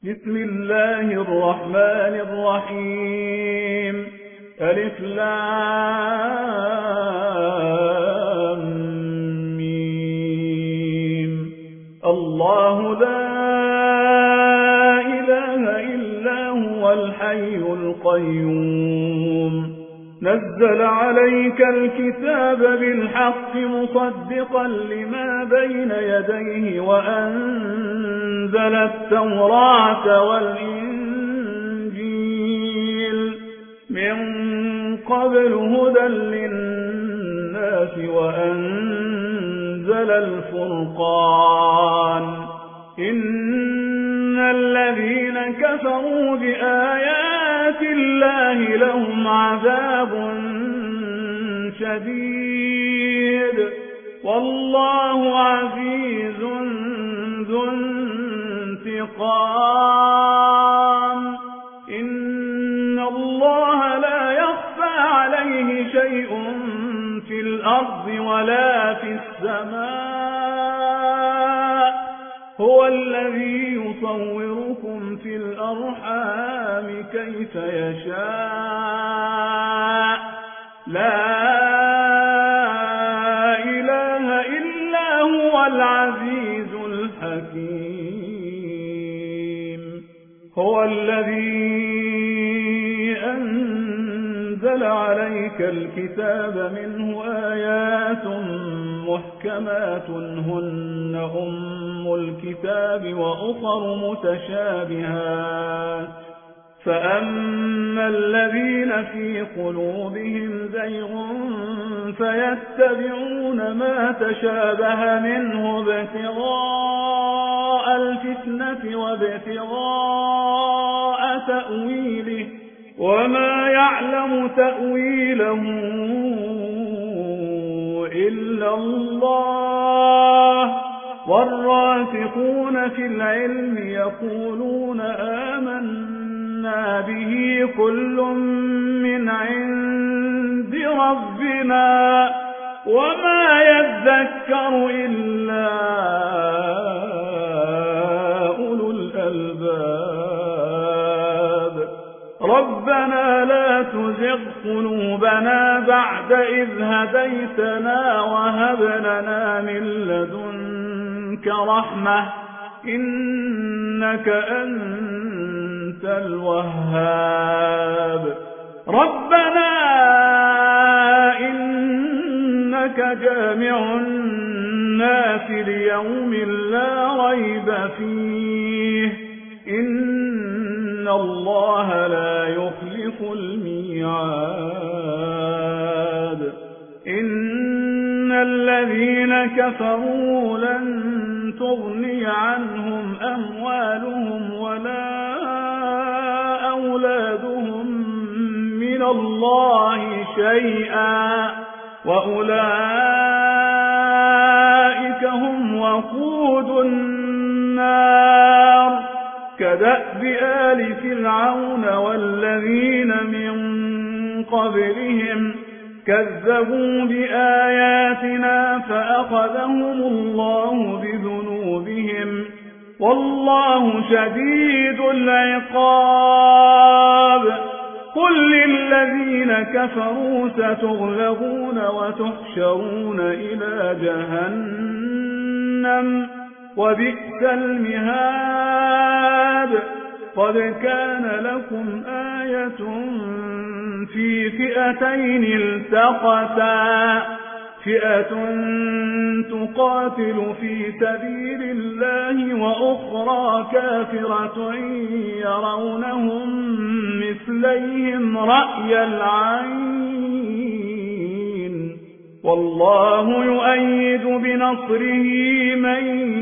بسم الله الرحمن الرحيم. ألف لام ميم. الله لا إله إلا هو الحي القيوم. نزل عليك الكتاب بالحق مصدقا لما بين يديه وأنزل التوراة والإنجيل من قبل هدى للناس وأنزل الفرقان. إن الذين كفروا بآيات الله لهم عذاب شديد والله عزيز ذو انتقام. إن الله لا يخفى عليه شيء في الأرض ولا في السماء. هو الذي يصوركم في الأرحام كيف يشاء. لا إله إلا هو العزيز الحكيم. هو الذي أنزل عليك الكتاب منه آيات محكمات هن أم الكتاب وأخر متشابهات. فأما الذين في قلوبهم زيغ فيتبعون ما تشابه منه ابتغاء الفتنة وابتغاء تأويله وما يعلم تأويله إلا الله. والراسخون في العلم يقولون آمنا به كل من عند ربنا وما يذكر إلا أولو الألباب. ربنا لا تزغ قلوبنا بعد إذ هديتنا وهب لنا من لدنك رحمة إنك أنت الوهاب. ربنا إنك جامع الناس ليوم لا ريب فيه إن الله لا يخلف الميعاد. إن الذين كفروا لن تغني عنهم أموالهم ولا أولادهم من الله شيئا وأولئك هم وقود النار. كدأب آل فرعون والذين من قبلهم كذبوا بآياتنا فأخذهم الله بذنوبهم والله شديد العقاب. قل للذين كفروا ستغلبون وتحشرون إلى جهنم وبئس المهاد. قد كان لكم آية في فئتين التقتا فئة تقاتل في سبيل الله وأخرى كافرة يرونهم مثليهم رأي العين والله يؤيد بنصره من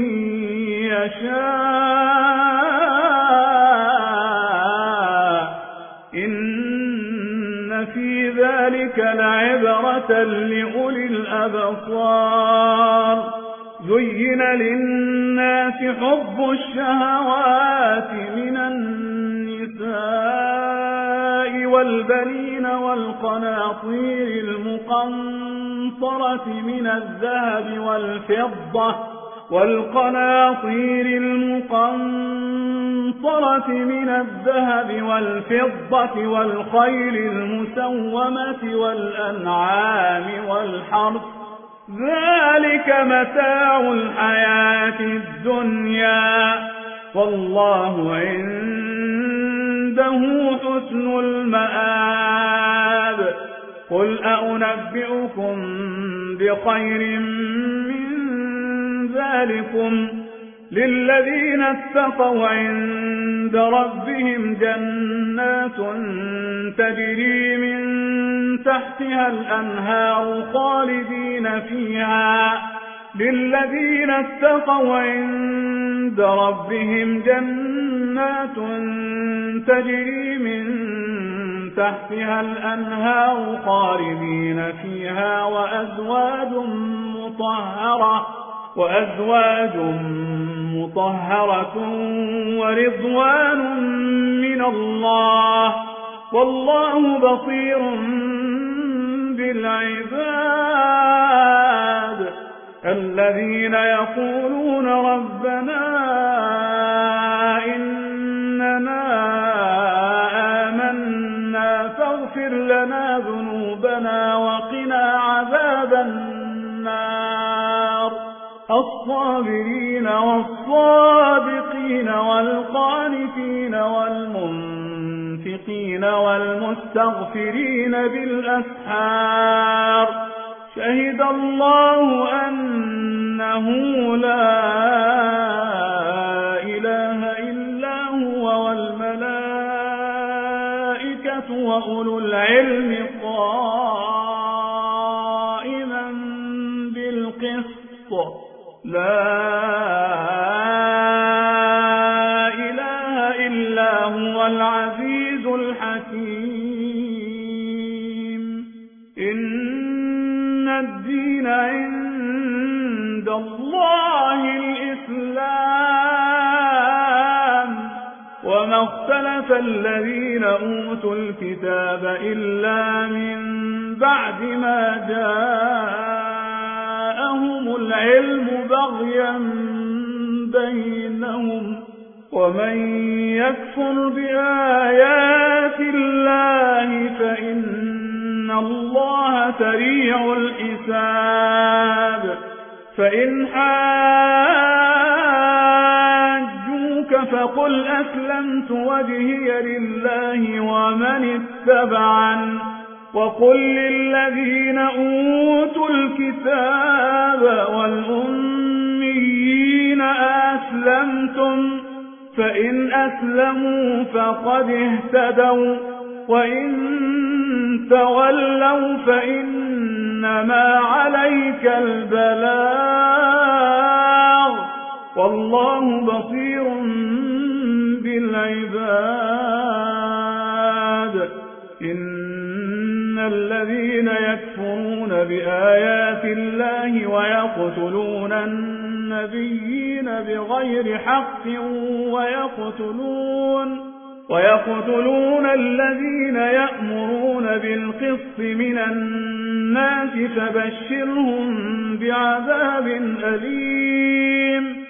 يشاء. إن في ذلك لعبرة لأولي الأبصار. زين للناس حب الشهوات من النساء والبنين والقناطير المقنطرة من الذهب والفضة والقناطير المقنطرة من الذهب والفضة والخيل المسومة والأنعام والحرث ذلك متاع الحياة الدنيا والله عنده حسن المآب قل أنبئكم بخير من ذلكم للذين اتقوا عند ربهم جنات تجري من تحتها الأنهار خالدين فيها للذين اتقوا عند ربهم جنات تجري من تحتها الأنهار خالدين فيها وأزواج مطهرة ورضوان من الله والله بصير بالعباد الذين يقولون ربنا إننا آمنا فاغفر لنا ذنوبنا وقنا عذاب النار الصابرين والصادقين والقانتين والمنفقين والمستغفرين بالأسحار شهد الله أنه لا إله إلا هو والملائكة وأولو العلم قائما بالقسط لا إله إلا هو العزيز الحكيم إن الدين عند الله الإسلام وما اختلف الذين أوتوا الكتاب إلا من بعد ما جاءهم العلم بغيا بينهم ومن يكفر بآيات الله فإن الله سريع الحساب فإن حاجوك فقل أسلمت وجهي لله ومن اتبعن وقل للذين أوتوا الكتاب والأميين أسلمتم فإن أسلموا فقد اهتدوا وإن تولوا فإنما عليك البلاغ والله بصير بالعباد إن الذين يكفرون بآيات الله ويقتلون النبيين بغير حق ويقتلون الذين يأمرون بالقسط من الناس فبشرهم بعذاب أليم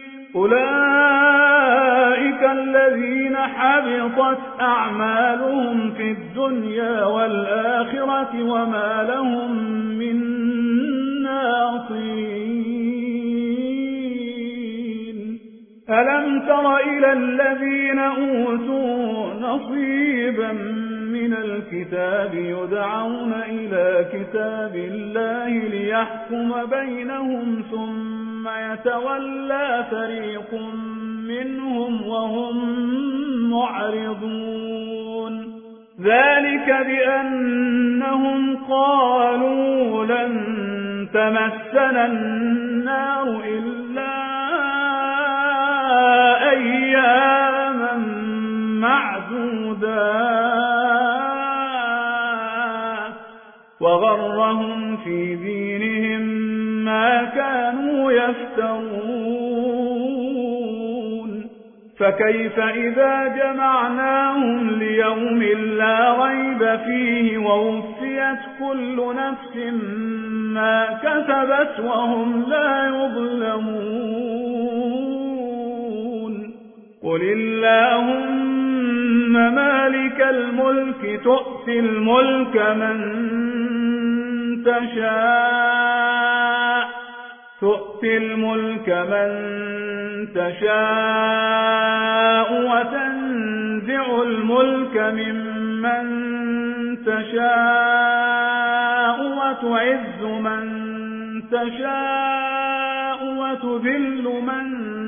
أولئك الذين حبطت أعمالهم في الدنيا والآخرة وما لهم من ناصرين ألم تر إلى الذين أوتوا نصيبا من الكتاب يدعون إلى كتاب الله ليحكم بينهم ثم يتولى فريق منهم وهم معرضون ذلك بأنهم قالوا لن تمسنا النار إلا أياما معدودات وغرهم في دينهم ما كانوا يفترون فكيف إذا جمعناهم ليوم لا ريب فيه ووفيت كل نفس ما كسبت وهم لا يظلمون قل اللهم مالك الملك تؤتي الملك من تشاء وتنزع الملك ممن تشاء وتعز من تشاء وتذل من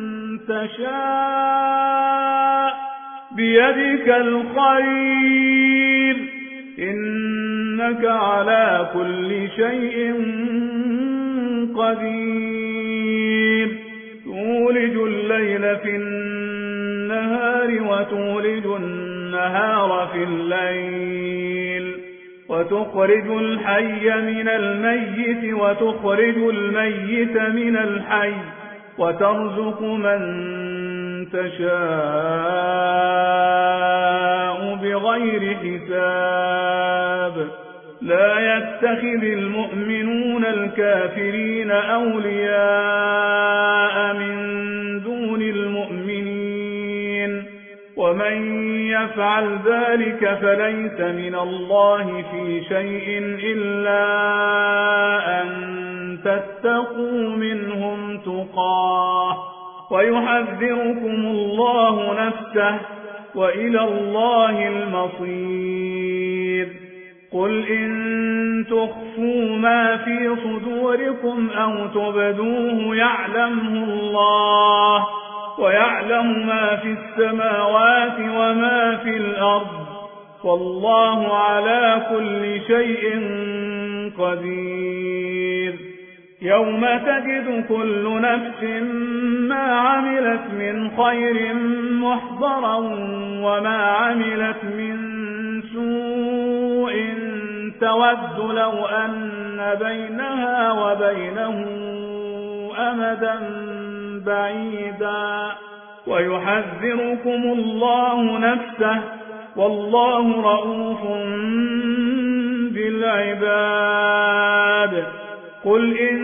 تشاء بيدك الخير إنك على كل شيء قدير تولج الليل في النهار وتولج النهار في الليل وتخرج الحي من الميت وتخرج الميت من الحي وترزق من تشاء بغير حساب لا يتخذ المؤمنون الكافرين أولياء من دون المؤمنين ومن يفعل ذلك فليس من الله في شيء إلا أن تتقوا منهم تقاه ويحذركم الله نفسه وإلى الله المصير قل إن تخفوا ما في صدوركم أو تبدوه يعلمه الله ويعلم ما في السماوات وما في الأرض والله على كل شيء قدير يوم تجد كل نفس ما عملت من خير محضرا وما عملت من سوء تود لو أن بينها وبينه أمدا بعيدا ويحذركم الله نفسه والله رؤوف بالعباد قل إن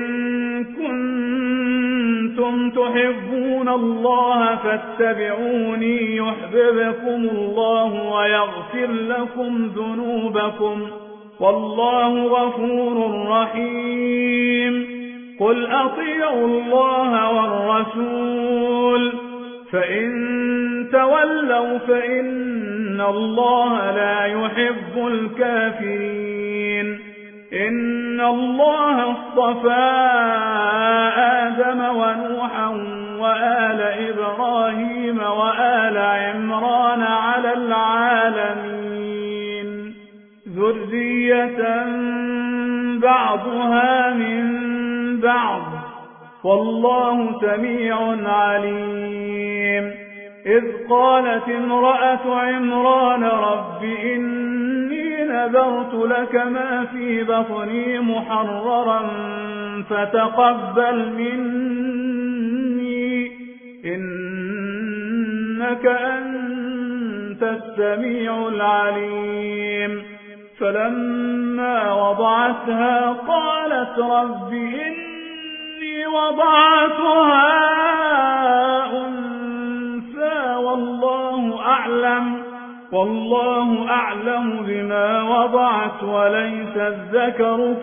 كنتم تحبون الله فاتبعوني يحببكم الله ويغفر لكم ذنوبكم والله غفور رحيم قل أطيعوا الله والرسول فإن تولوا فإن الله لا يحب الكافرين إن الله اصطفى آدم ونوحا وآل إبراهيم وآل عمران على العالمين ذرية بعضها من بعض والله سميع عليم إذ قالت امرأة عمران رب إني نذرت لك ما في بطني محررا فتقبل مني إنك أنت السميع العليم فلما وضعتها قالت رب إني وضعتها أنثى والله أعلم بما وضعت وليس الذكر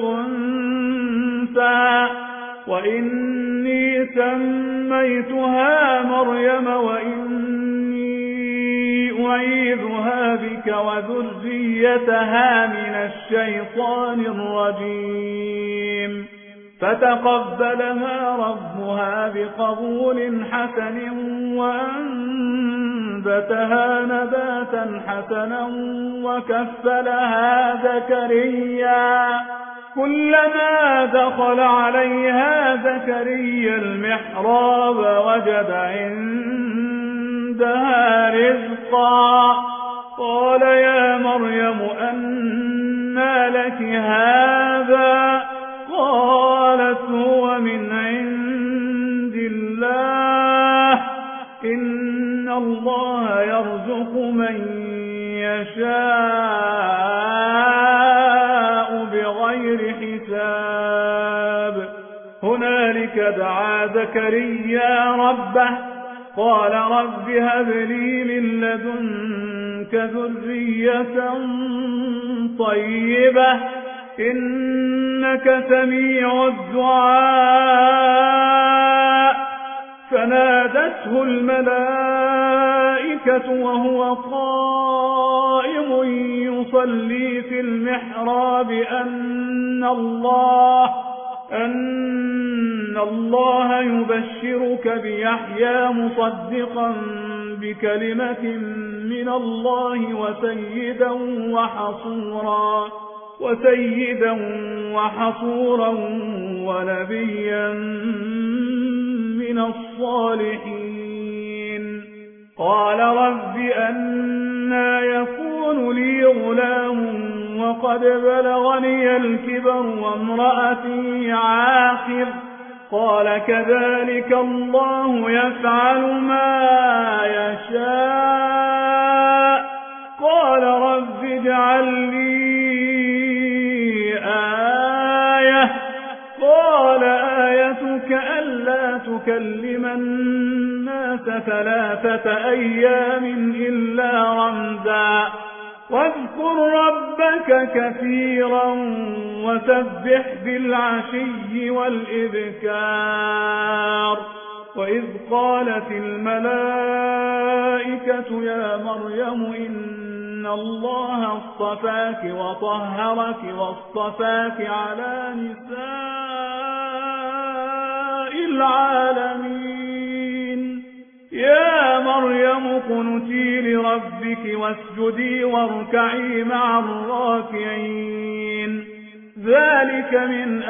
كالأنثى وإني سميتها مريم وإني أعيذها بك وذريتها من الشيطان الرجيم فتقبلها ربها بقبول حسن وأنبتها نباتا حسنا وكفلها زكريا كلما دخل عليها زكريا المحراب وجد عندها رزقا قال يا مريم أنى لك هذا قالت هو من عند الله إن الله يرزق من يشاء بغير حساب هنالك دعا زكريا ربه قال رب هب لي من لدنك ذرية طيبة إنك سميع الدعاء فنادته الملائكة وهو قائم يصلي في المحراب أن الله يبشرك بيحيى مصدقا بكلمة من الله وسيدا وحصورا ونبيا من الصالحين قال رب أنى يكون لي غلام وقد بلغني الكبر وامرأتي عاقر قال كذلك الله يفعل ما يشاء قال رب اجعل لي آية قال آيتك ألا تكلم الناس 3 أيام إلا رمزا واذكر ربك كثيرا وسبح بالعشي والإبكار وإذ قالت الملائكة يا مريم إن الله اصطفاك وطهرك واصطفاك على نساء العالمين يا مريم اقنتي لربك واسجدي واركعي مع الراكعين ذلك من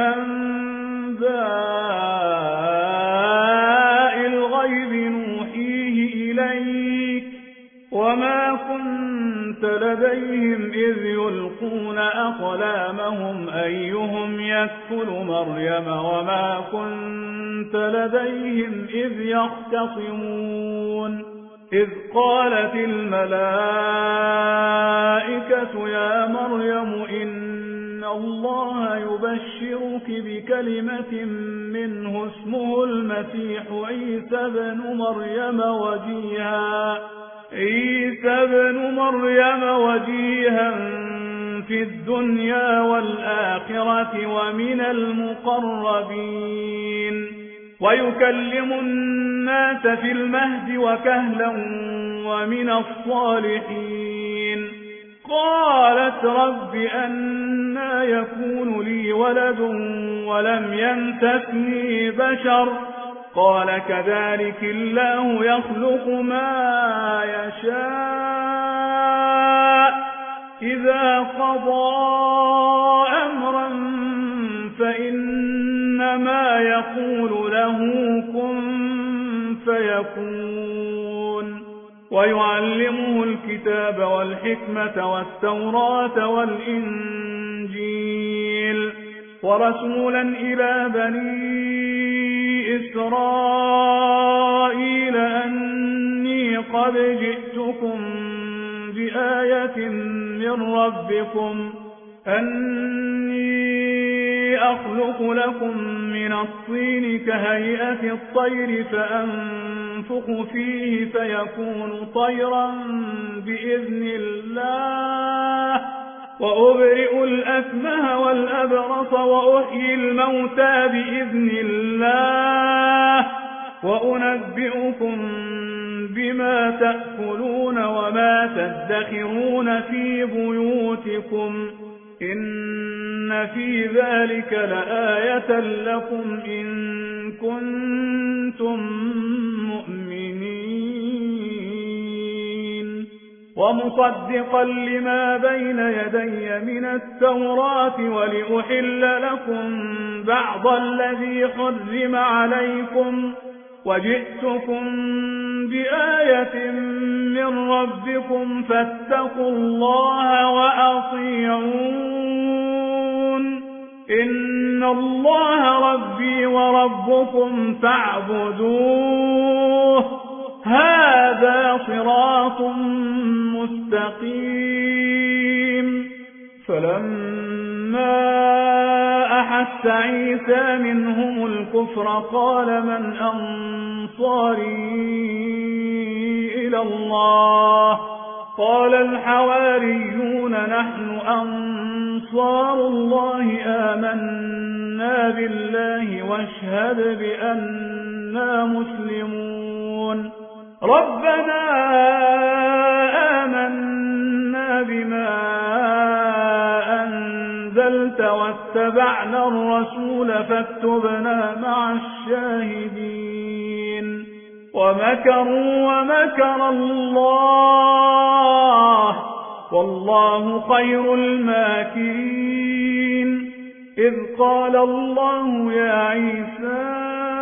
أنباء الغيب نوحيه إليك وما كنت لديهم إذ يلقون أقلامهم أيهم يكفل مريم وما كنت لديهم إذ يختصمون إذ قالت الملائكة يا مريم إن الله يبشرك بكلمة منه اسمه المسيح عيسى بن مريم وجيها في الدنيا والآخرة ومن المقربين ويكلم الناس في المهد وكهلا ومن الصالحين قالت رب أنى يكون لي ولد ولم يمسسني بشر قال كذلك الله يخلق ما يشاء إذا قضى أمرا فإنما يقول له كن فيكون ويعلمه الكتاب والحكمة والتوراة والإنجيل ورسولا إلى بني إسرائيل أني قد جئتكم بآية من ربكم أني أخلق لكم من الطين كهيئة الطير فأنفخ فيه فيكون طيرا بإذن الله وأبرئ الأكمه والأبرص وأحيي الموتى بإذن الله وأنبئكم بما تأكلون وما تدخرون في بيوتكم إن في ذلك لآية لكم إن كنتم مؤمنين ومصدقا لما بين يدي من التوراة ولأحل لكم بعض الذي حرم عليكم وجئتكم بآية من ربكم فاتقوا الله وأطيعون إن الله ربي وربكم فاعبدوه هذا صراط مستقيم فلما أحس عيسى منهم الكفر قال من أنصاري إلى الله؟ قال الحواريون نحن أنصار الله آمنا بالله واشهد بأننا مسلمون. ربنا آمنا بما أنزلت واتبعنا الرسول فاكتبنا مع الشاهدين. ومكروا ومكر الله والله خير الماكرين. إذ قال الله يا عيسى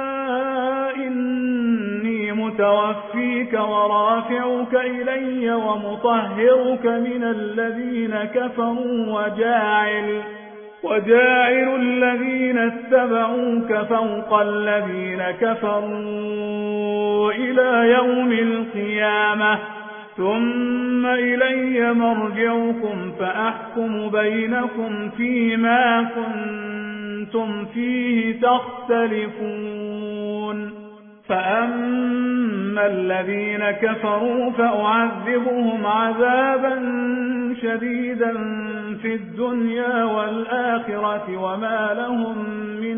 إني متوفيك ورافعك إلي ومطهرك من الذين كفروا وجاعل الذين اتبعوك فوق الذين كفروا إلى يوم القيامة ثم إلي مرجعكم فأحكم بينكم فيما كنتم فيه تختلفون. فأما الذين كفروا فأعذبهم عذابا شديدا في الدنيا والآخرة وما لهم من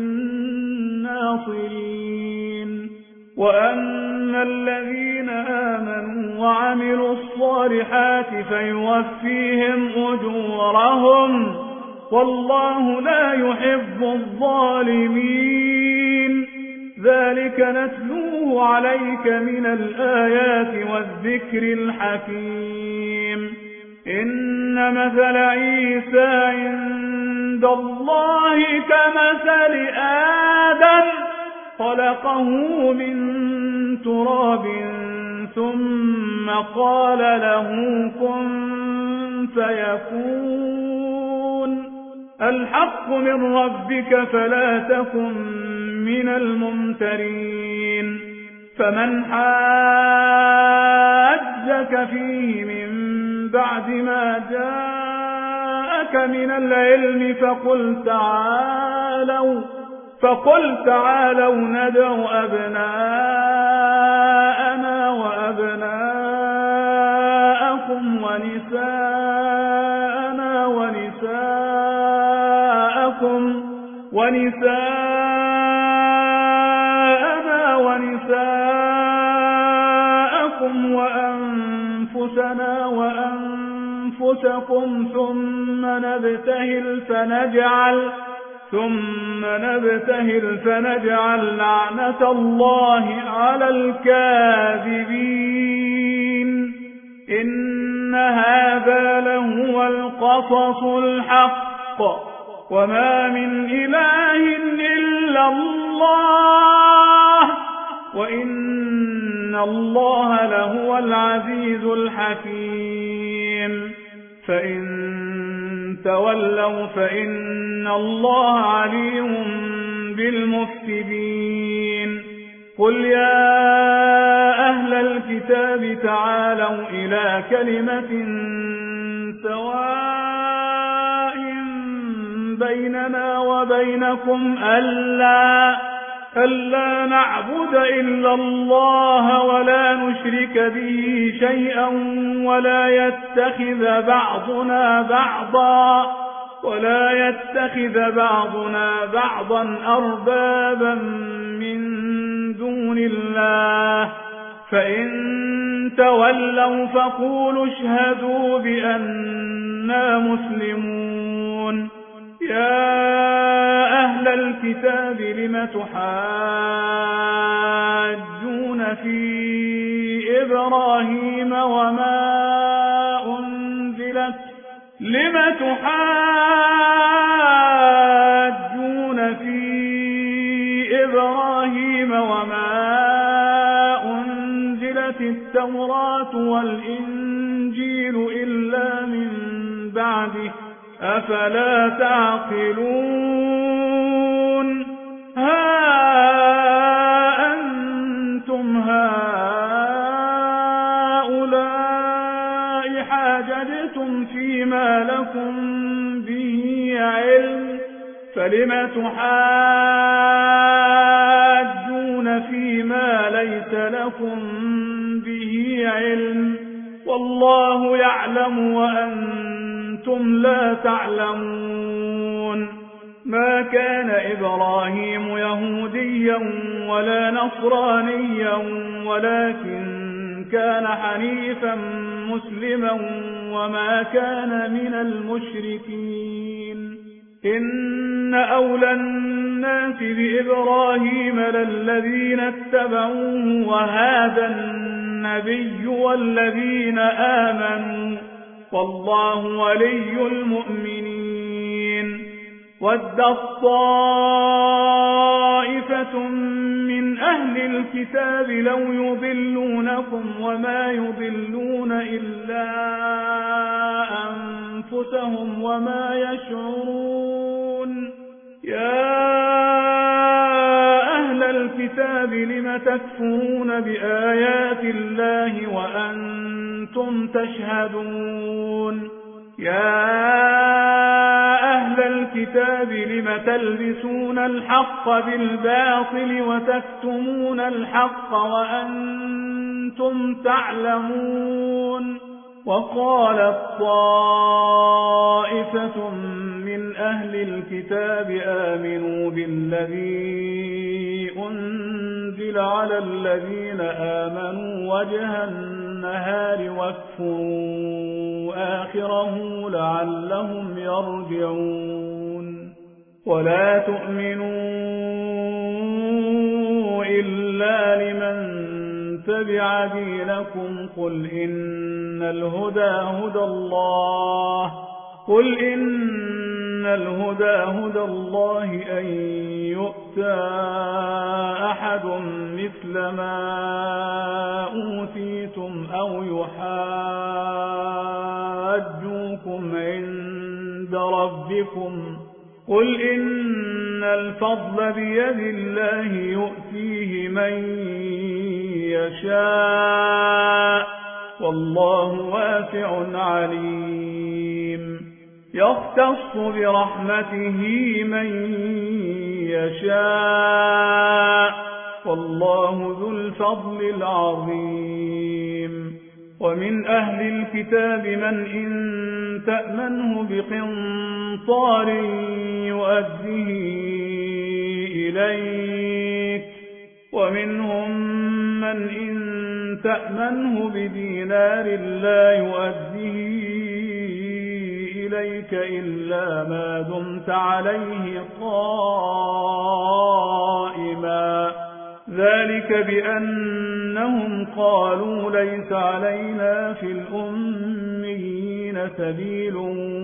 ناصرين. وأما الذين آمنوا وعملوا الصالحات فيوفيهم أجورهم والله لا يحب الظالمين. ذلك نتلوه عليك من الآيات والذكر الحكيم. إن مثل عيسى عند الله كمثل آدم خلقه من تراب ثم قال له كن فيكون. الحق من ربك فلا تكن من الممترين. فمن حاجك فيه من بعد ما جاءك من العلم فقل تعالوا ندع أبناءنا وأبناءكم ونساءنا ونساءكم وأنفسنا وأنفسكم ثم نبتهل فنجعل لعنة الله على الكاذبين. إن هذا لهو القصص الحق وما من إله إلا الله وإن الله لهو العزيز الحكيم. فإن تولوا فإن الله عليم بالمفسدين. قل يا أهل الكتاب تعالوا إلى كلمة سواء بيننا وبينكم ألا نعبد إلا الله ولا نشرك به شيئا ولا يتخذ بعضنا بعضا أربابا من دون الله. فإن تولوا فقولوا اشهدوا بأننا مسلمون. يا أهل الكتاب لم تحاجون في إبراهيم وما أنزلت التوراة والإنجيل إلا من بعده أفلا تعقلون. ها أنتم هؤلاء حاججتم فيما لكم به علم فلم تحاجون فيما ليس ليس لكم به علم والله يعلم وأنتم لا تعلمون ما كان إبراهيم يهوديا ولا نصرانيا ولكن كان حنيفا مسلما وما كان من المشركين إن أولى الناس بإبراهيم للذين اتبعوه وهذا النبي والذين آمنوا والله ولي المؤمنين ودت طائفة من أهل الكتاب لو يضلونكم وما يضلون إلا أنفسهم وما يشعرون يا أهل الكتاب لم تكفرون بآيات الله وأنتم تشهدون يا أهل الكتاب لم تلبسون الحق بالباطل وتكتمون الحق وأنتم تعلمون وقالت طائفة من أهل الكتاب آمنوا بالذي أنزل على الذين آمنوا وجه النهار واكفروا آخره لعلهم يرجعون ولا تؤمنوا إلا لمن تبع دينكم قل إن الهدى هدى الله أن يؤتى أحد مثل ما أوتيتم أو يحاجوكم عند ربكم قل إن الفضل بيد الله يؤتيه من يشاء والله واسع عليم يختص برحمته من يشاء والله ذو الفضل العظيم ومن أهل الكتاب من إن تأمنه بقنطار يؤديه إليك ومنهم من إن تأمنه بدينار لا يؤديه إليك إلا ما دمت عليه قائما ذلك بأنهم قالوا ليس علينا في الأميين سبيل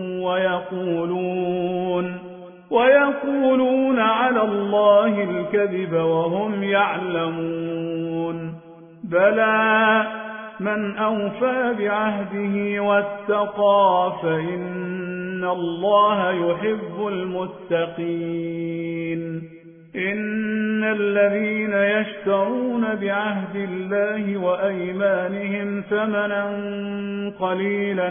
ويقولون على الله الكذب وهم يعلمون بلى من أوفى بعهده واتقى فإن الله يحب المتقين إن الذين يشترون بعهد الله وأيمانهم ثمنا قليلا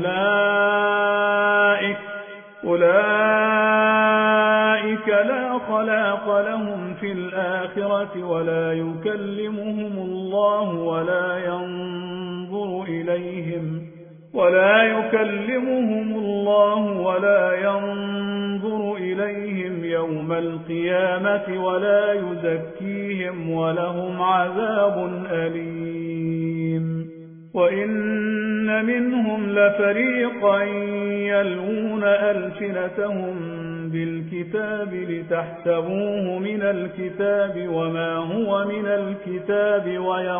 أولئك لا خلاق لهم في الآخرة ولا يكلمهم الله ولا ينظر إليهم يوم القيامة ولا يزكيهم ولهم عذاب أليم وإن منهم لفريقا يلوون ألسنتهم بالكتاب لتحسبوه من الكتاب وما هو من الكتاب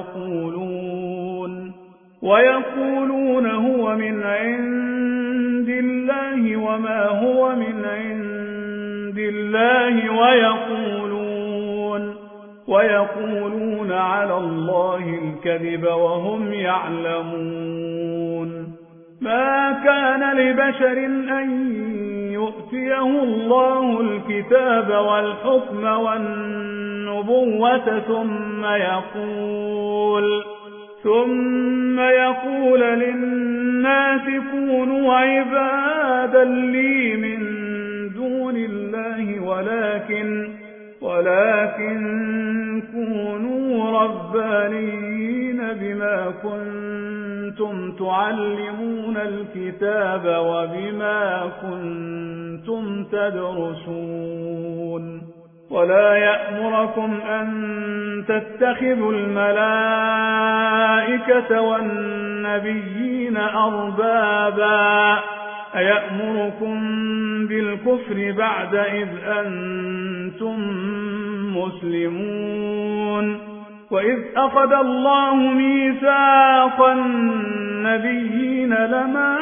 ويقولون هو من عند الله وما هو من عند الله ويقولون على الله الكذب وهم يعلمون ما كان لبشر أن يؤتيه الله الكتاب والحكم والنبوة ثم يقول للناس كونوا عبادا لي من دون الله ولكن كونوا ربانيين بما كنتم تعلمون الكتاب وبما كنتم تدرسون ولا يأمركم أن تتخذوا الملائكة والنبيين أربابا أيأمركم بالكفر بعد إذ أنتم مسلمون وإذ أخذ الله ميثاق النبيين لما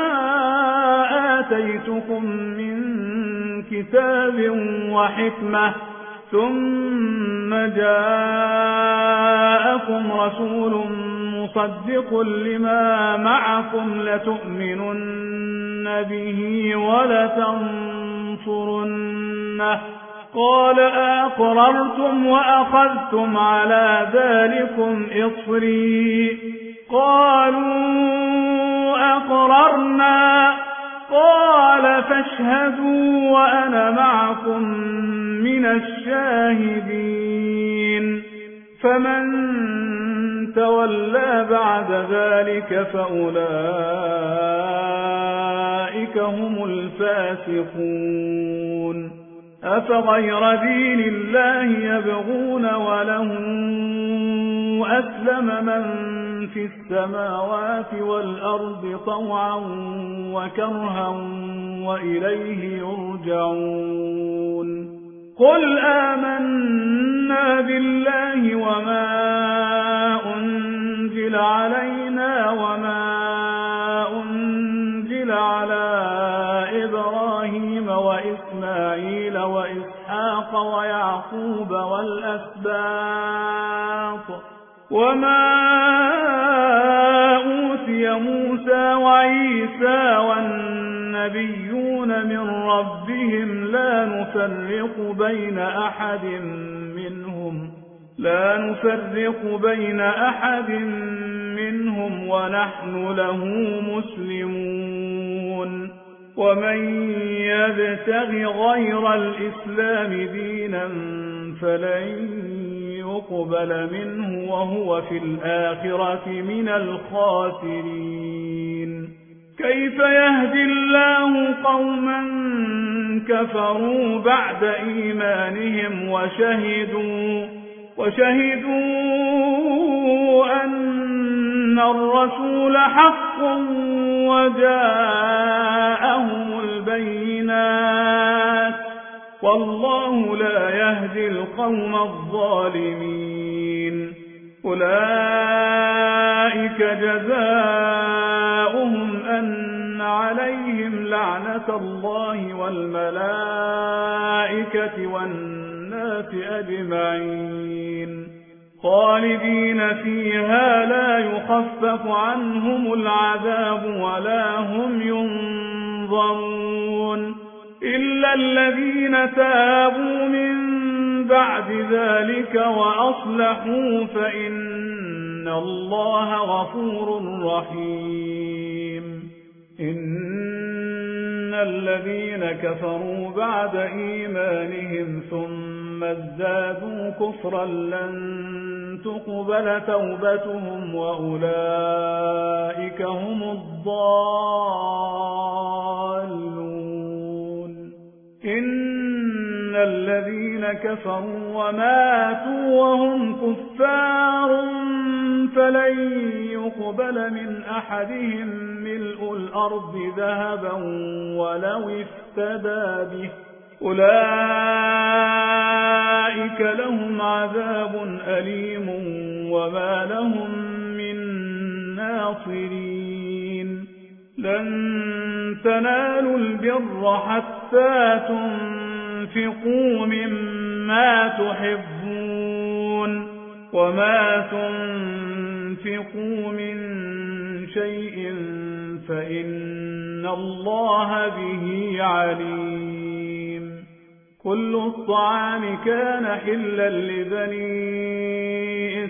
آتيتكم من كتاب وحكمة ثم جاءكم رسول مصدق لما معكم لتؤمنن به ولتنصرنه قال أقررتم وأخذتم على ذلكم إصري قالوا أقررنا قال فاشهدوا وأنا معكم من الشاهدين فمن تولى بعد ذلك فأولئك هم الفاسقون أفغير دين الله يبغون وله أسلم من في السماوات والأرض طوعا وكرها وإليه يرجعون قل آمنا بالله وما أنزل علينا وما أنزل على إبراهيم وإسماعيل وإسحاق ويعقوب والأسباط وما أوتي موسى وعيسى والنبيون من ربهم لا نفرق بين أحد منهم ونحن له مسلمون ومن يبتغ غير الإسلام دينا فلن يقبل منه وهو في الآخرة من الخاسرين كيف يهدي الله قوما كفروا بعد إيمانهم وشهدوا أن الرسول حق وجاءهم البينات والله لا يهدي القوم الظالمين أولئك جزاؤهم أن عليهم لعنة الله والملائكة والناس أجمعين خالدين فيها لا يخفف عنهم العذاب ولا هم ينظرون إلا الذين تابوا من بعد ذلك وأصلحوا فإن الله غفور رحيم إن الذين كفروا بعد إيمانهم ثم ازدادوا كفرا لن تقبل توبتهم وأولئك هم الضالون إن الذين كفروا وماتوا وهم كفار فلن يقبل من أحدهم ملء الأرض ذهبا ولو افتدى به أولئك لهم عذاب أليم وما لهم من ناصرين لن تنالوا البر حتى تنفقوا مما تحبون وما تنفقوا من شيء فإن الله به عليم كل الطعام كان حلا لبني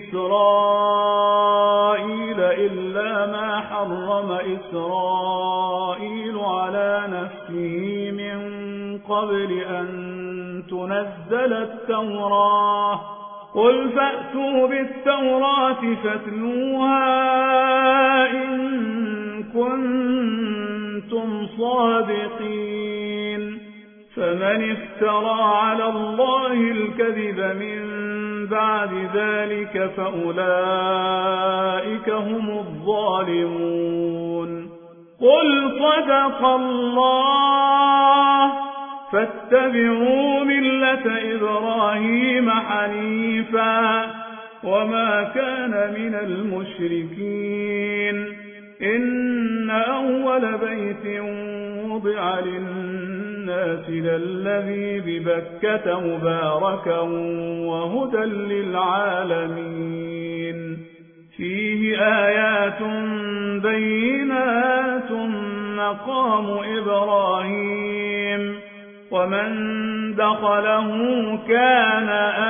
إسرائيل إلا ما حرم إسرائيل على نفسه من قبل أن تنزل التوراة قل فأتوا بالتوراة فاتلوها إن كنتم صادقين فمن افترى على الله الكذب من بعد ذلك فأولئك هم الظالمون قل صدق الله فاتبعوا ملة إبراهيم حنيفا وما كان من المشركين إن أول بيت وضع للناس للذي ببكة مباركا وهدى للعالمين فيه آيات بينات مقام إبراهيم ومن دخله كان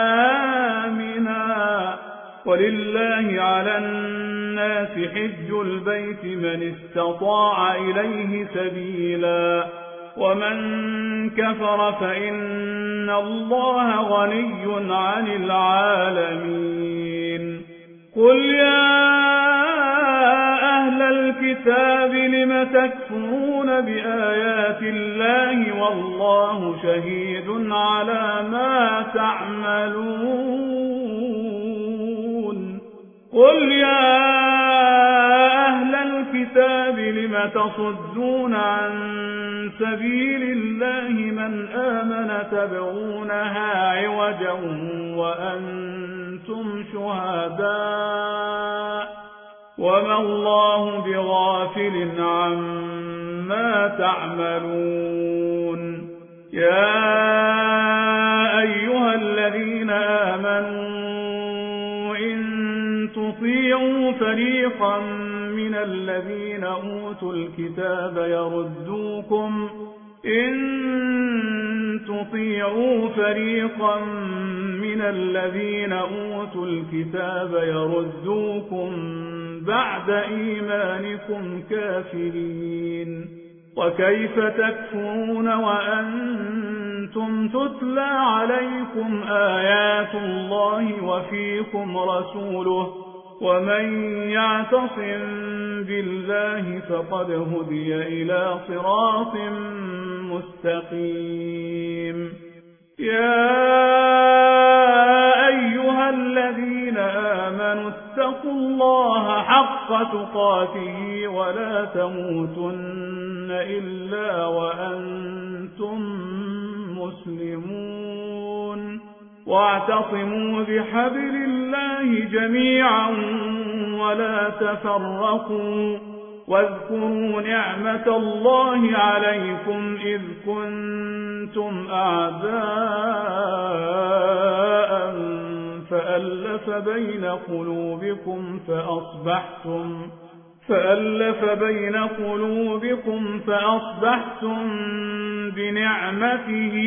آمنا ولله على الناس حج البيت من استطاع إليه سبيلا ومن كفر فإن الله غني عن العالمين قل يا أهل الكتاب لم تكفرون بآيات الله والله شهيد على ما تعملون قل يا أهل الكتاب لم تصدون عن سبيل الله من آمن تبغونها عوجا وأنتم شهداء وما الله بغافل عما تعملون يا أيها الذين آمنوا إن تطيعوا فريقا من الذين أوتوا الكتاب يردوكم بعد إيمانكم كافرين وكيف تكفرون وأنتم تتلى عليكم آيات الله وفيكم رسوله ومن يعتصم بالله فقد هدي إلى صراط مستقيم يا أيها الذين آمنوا اتقوا الله حق تقاته ولا تموتن إلا وأنتم مسلمون واعتصموا بحبل الله جميعا ولا تفرقوا واذكروا نعمة الله عليكم إذ كنتم أعداء فألف بين قلوبكم فأصبحتم بنعمته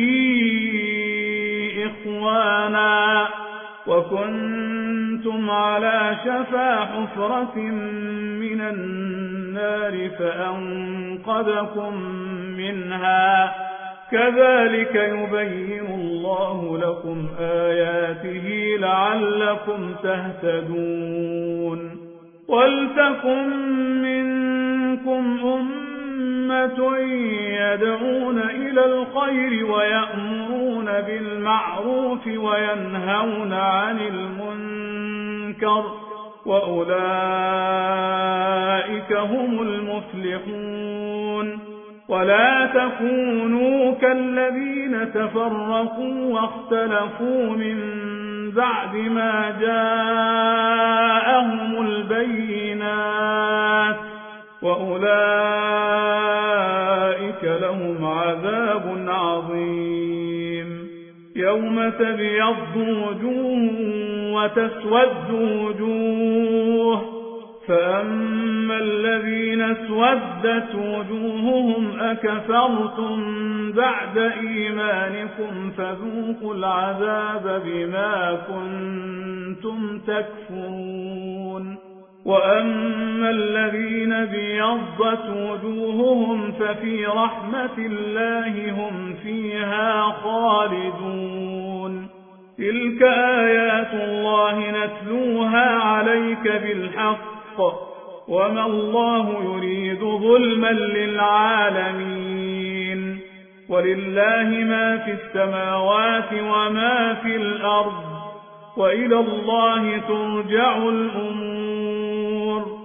إخوانا وكنتم على شفا حفرة من النار فأنقذكم منها كذلك يبين الله لكم آياته لعلكم تهتدون ولتكن منكم أمة يدعون إلى الخير ويأمرون بالمعروف وينهون عن المنكر وأولئك هم المفلحون ولا تكونوا كالذين تفرقوا واختلفوا من بعد ما جاءهم البينات وأولئك لهم عذاب عظيم يوم تبيض وجوه وتسود وجوه فأما الذين اسودت وجوههم أكفرتم بعد إيمانكم فذوقوا العذاب بما كنتم تكفرون وأما الذين بيضت وجوههم ففي رحمة الله هم فيها خالدون تلك آيات الله نتلوها عليك بالحق وما الله يريد ظلما للعالمين ولله ما في السماوات وما في الأرض وإلى الله ترجع الأمور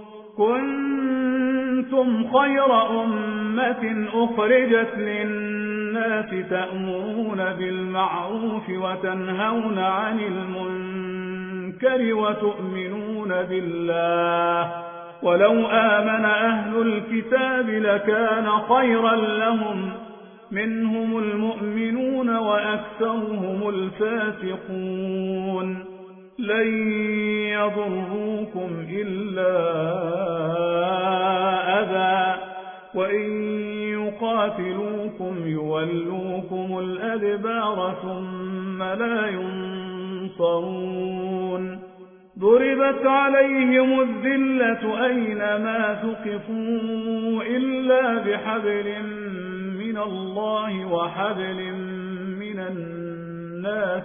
كنتم خير أمة أخرجت للناس تأمرون بالمعروف وتنهون عن المنكر وتؤمنون بالله ولو آمن أهل الكتاب لكان خيرا لهم منهم المؤمنون وأكثرهم الفاسقون لن يضروكم إلا أذى وإن يقاتلوكم يولوكم الأدبار ثم لا ينصرون ضربت عليهم الذلة أينما ثقفوا إلا بحبل من الله وحبل من الناس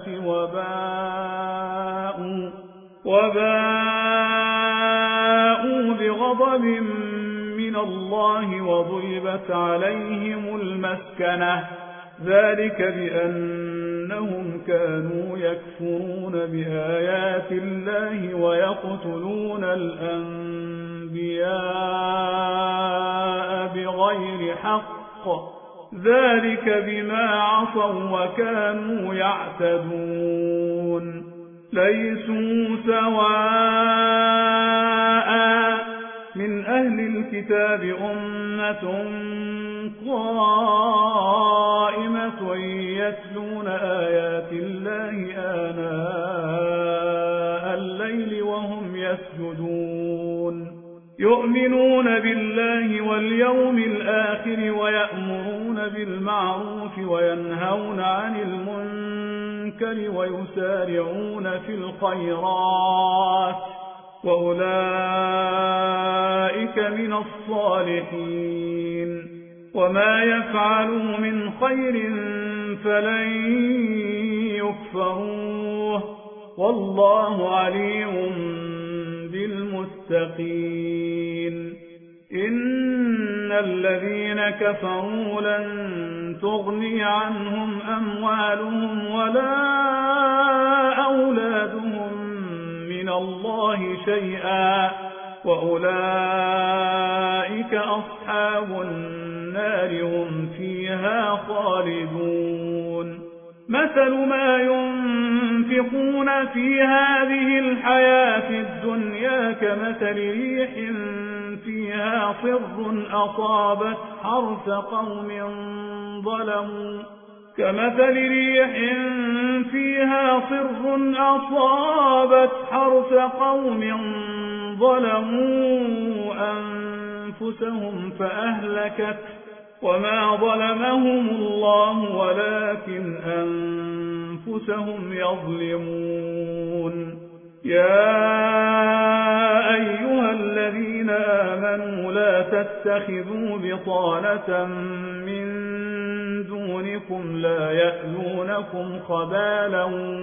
وباءوا بغضب من الله وضربت عليهم المسكنة ذلك بأنهم كانوا يكفرون بآيات الله ويقتلون الأنبياء بغير حق ذلك بما عصوا وكانوا يعتدون ليسوا سواء من أهل الكتاب أمة قائمة يتلون آيات الله آناء الليل وهم يسجدون يؤمنون بالله واليوم الآخر ويأمرون بالمعروف وينهون عن المنكر ويسارعون في الخيرات وأولئك من الصالحين وما يفعلوا من خير فلن يكفروه والله عليم بالمتقين إن الذين كفروا لن تغني عنهم أموالهم ولا أولادهم من الله شيئا وأولئك أصحاب النار هم فيها خالدون مثل ما ينفقون في هذه الحياة الدنيا كمثل ريح فيها صر أصابت حرث قوم ظلموا أنفسهم فأهلكت وما ظلمهم الله ولكن أنفسهم يظلمون يا أيها الذين آمنوا لا تتخذوا بطانة من دونكم لا يألونكم خبالا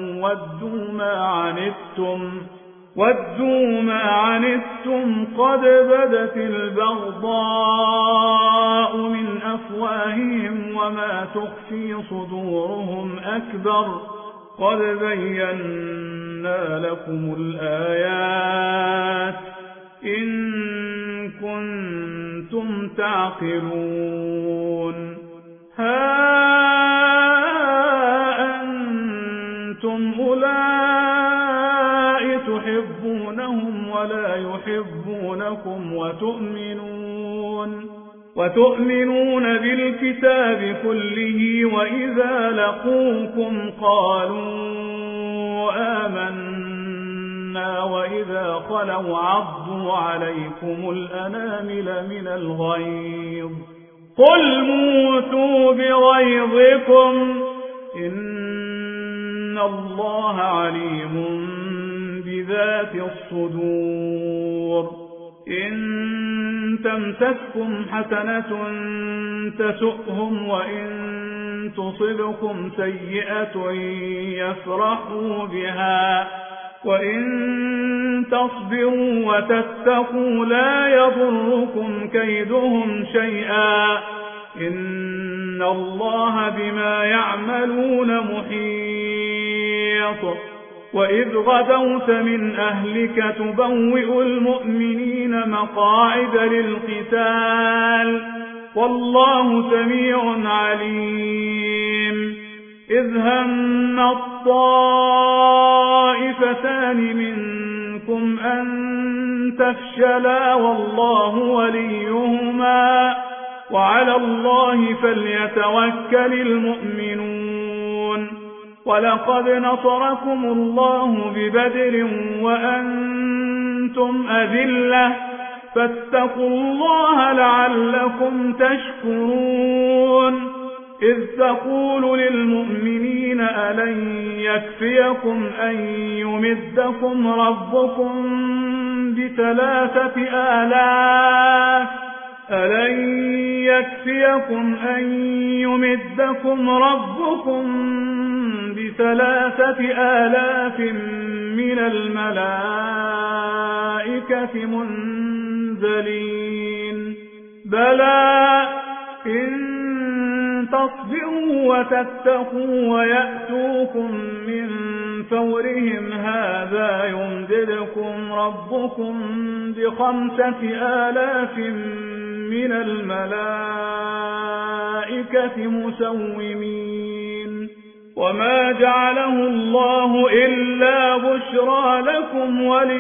ودوا ما عنتم قد بدت البغضاء من أفواههم وما تخفي صدورهم أكبر قد بينا لكم الآيات إن كنتم تعقلون ها أنتم أولئك تحبونهم ولا يحبونكم وتؤمنون بالكتاب كله وإذا لقوكم قالوا آمنا وإذا خلوا عضوا عليكم الأنامل من الغيظ قل موتوا بغيظكم إن الله عليم بذات الصدور إن تمسسكم حسنة تسؤهم وإن تصبكم سيئة يفرحوا بها وإن تصبروا وتتقوا لا يضركم كيدهم شيئا إن الله بما يعملون محيط وإذ غدوت من أهلك تبوئ المؤمنين مقاعد للقتال والله سميع عليم إذ هم الطائفتان منكم أن تفشلا والله وليهما وعلى الله فليتوكل المؤمنون ولقد نصركم الله ببدر وأنتم أذلة فاتقوا الله لعلكم تشكرون إذ تقول للمؤمنين ألن يكفيكم أن يمدكم ربكم ب3,000 من الملائكة منزلين بلى إن تصبروا وتتقوا ويأتوكم من فورهم هذا يمددكم ربكم ب5,000 من الملائكة مسومين وما جعله الله إلا بشرى لكم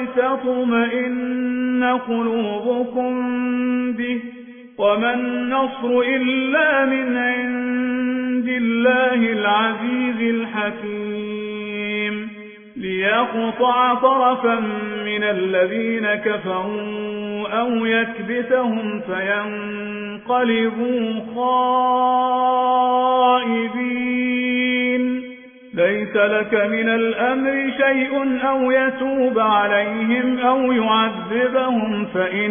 ولتطمئن قلوبكم به وما النصر إلا من عند الله العزيز الحكيم ليقطع طرفا من الذين كفروا أو يكبتهم فينقلبوا خائبين ليس لك من الأمر شيء أو يتوب عليهم أو يعذبهم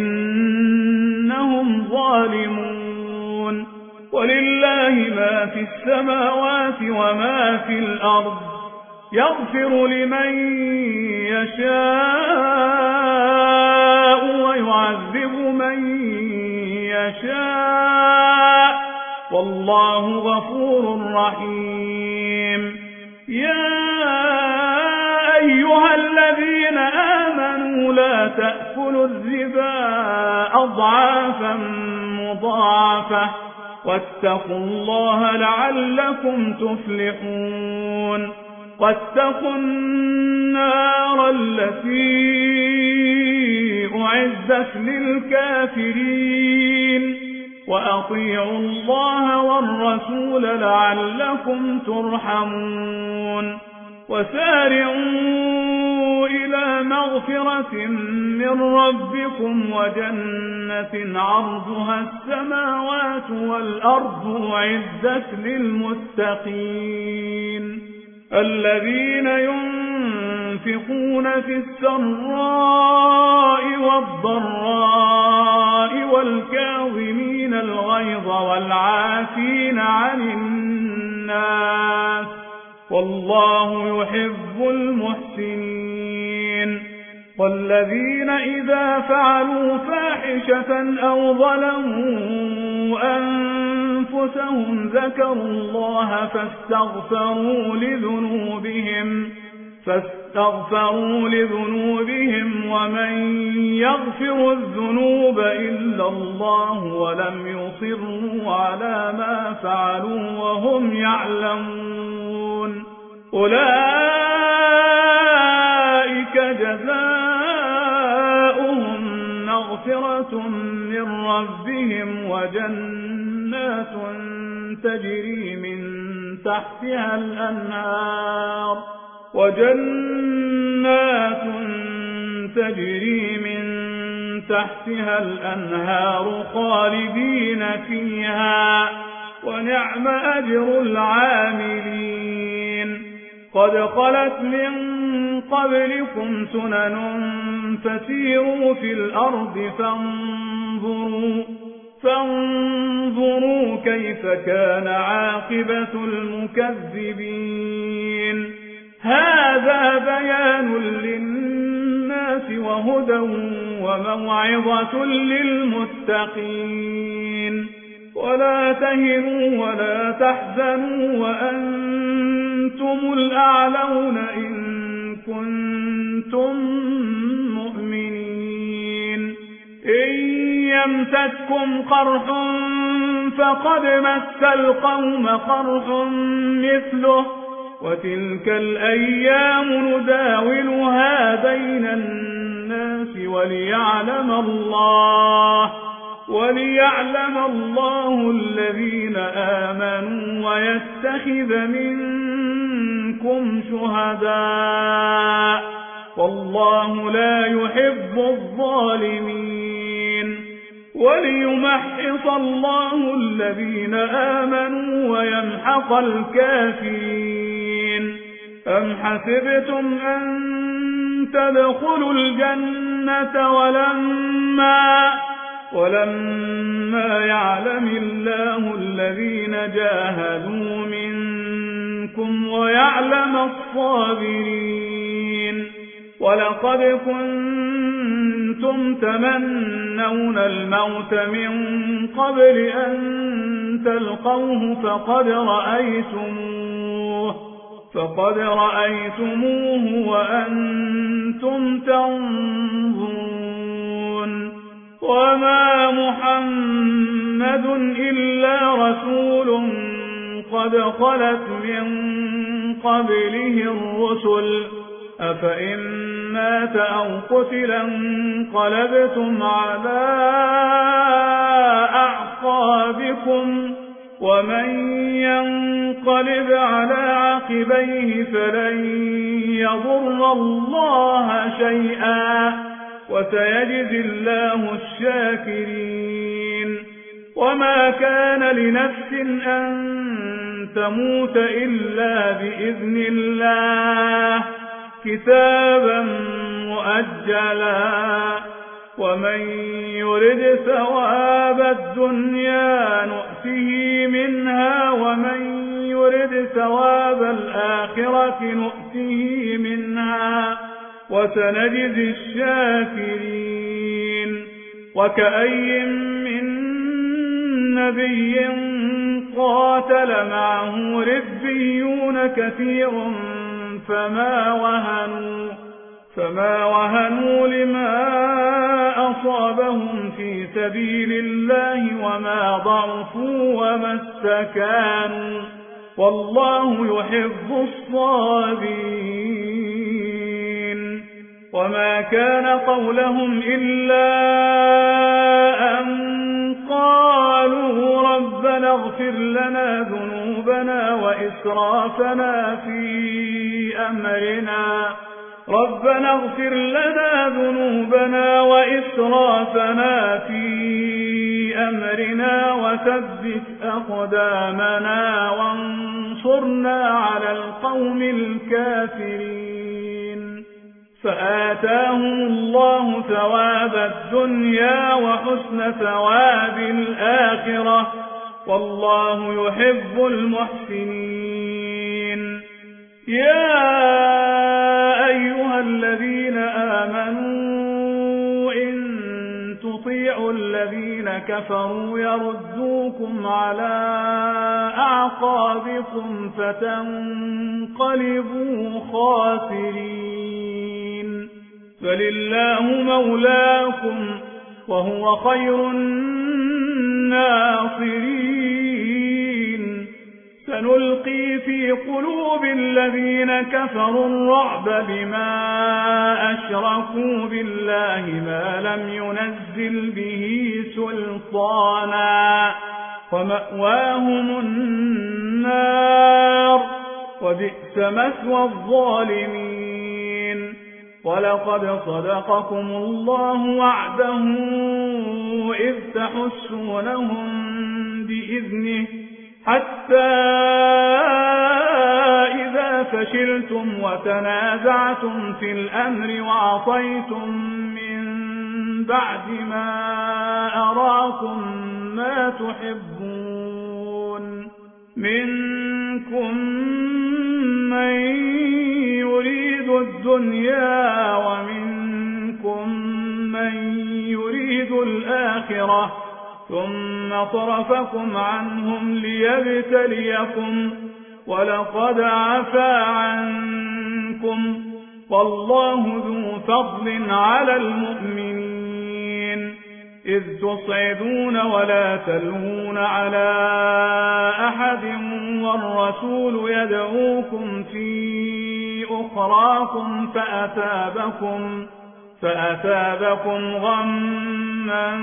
فإنهم ظالمون ولله ما في السماوات وما في الأرض يغفر لمن يشاء ويعذب من يشاء والله غفور رحيم يا أيها الذين آمنوا لا تأكلوا الربا أضعافا مضاعفة واتقوا الله لعلكم تفلحون واتقوا النار التي أعدت للكافرين وأطيعوا الله والرسول لعلكم ترحمون وسارعوا إلى مغفرة من ربكم وجنة عرضها السماوات والأرض أعدت للمتقين الذين ينفقون في السراء والضراء والكاظمين الغيظ والعافين عن الناس والله يحب المحسنين والذين إذا فعلوا فاحشة أو ظلموا أنفسهم ذكروا الله فاستغفروا لذنوبهم ومن يغفر الذنوب إلا الله ولم يصروا على ما فعلوا وهم يعلمون أولئك جزاؤهم مغفرة من ربهم وجنات تجري من تحتها الأنهار خالدين فيها ونعم أجر العاملين قد خلت من قبلكم سنن فسيروا في الأرض فانظروا كيف كان عاقبة المكذبين. هذا بيان للناس وهدى وموعظة للمتقين. ولا تهنوا ولا تحزنوا وأنتم الأعلون إن كنتم مؤمنين. إن يمسككم قرح فقد مس القوم قرح مثله وتلك الأيام نداولها بين الناس وليعلم الله الذين آمنوا ويتخذ منكم شهداء والله لا يحب الظالمين. وليمحص الله الذين آمنوا ويمحق الكافرين. أم حسبتم أن تدخلوا الجنة ولما يعلم الله الذين جاهدوا منكم ويعلم الصابرين. ولقد كنتم تمنون الموت من قبل أن تلقوه فقد رأيتموه وأنتم تنظرون. وما محمد إلا رسول قد خلت من قبله الرسل أفإن مات أو قتل انقلبتم على أعقابكم ومن ينقلب على عقبيه فلن يضر الله شيئا وسيجزي الله الشاكرين. وما كان لنفس أن تموت إلا بإذن الله كتابا مؤجلا ومن يرد ثواب الدنيا نؤته منها ومن يرد ثواب الآخرة نؤته منها وسنجزي الشاكرين. وكأي من نبي قاتل معه ربيون كثير فما وهنوا لما أصابهم في سبيل الله وما ضعفوا وما استكانوا والله يحب الصابرين. وما كان قولهم إلا أن قالوا ربنا اغفر لنا ذنوبنا وإسرافنا في أمرنا وثبت أقدامنا وانصرنا على القوم الكافرين. فآتاهم الله ثواب الدنيا وحسن ثواب الآخرة والله يحب المحسنين. يا أيها الذين آمنوا إن تطيعوا الذين كفروا يردوكم على أعقابكم فتنقلبوا خاسرين. فلله مولاكم وهو خير الناصرين. سنلقي في قلوب الذين كفروا الرعب بما أشركوا بالله ما لم ينزل به سلطانا ومأواهم النار وبئس مثوى الظالمين. ولقد صدقكم الله وعده إذ تحسونهم بإذنه حتى إذا فشلتم وتنازعتم في الأمر وعصيتم من بعد ما أراكم ما تحبون منكم من يريد الدنيا ومنكم من يريد الآخرة ثم صرفكم عنهم ليبتليكم ولقد عفا عنكم والله ذو فضل على المؤمنين إذ تصعدون ولا تلوون على أحد والرسول يدعوكم في أخراكم فأثابكم غما